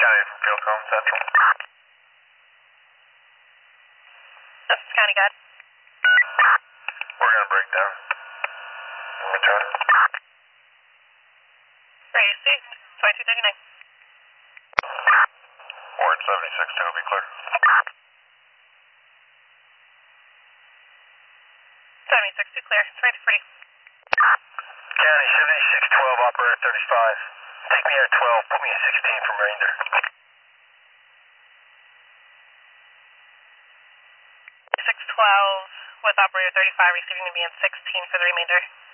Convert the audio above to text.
County from Kilcom Central. This is County Guide. We're going to break down. I'm going to try. Radio C, 2239. Warren 76, will be clear. 76 to clear, 2240. County 7612, operator 35. Take me at 12, put me at 16 from Ranger. 612 with operator 35, receiving to be in 16 for the remainder.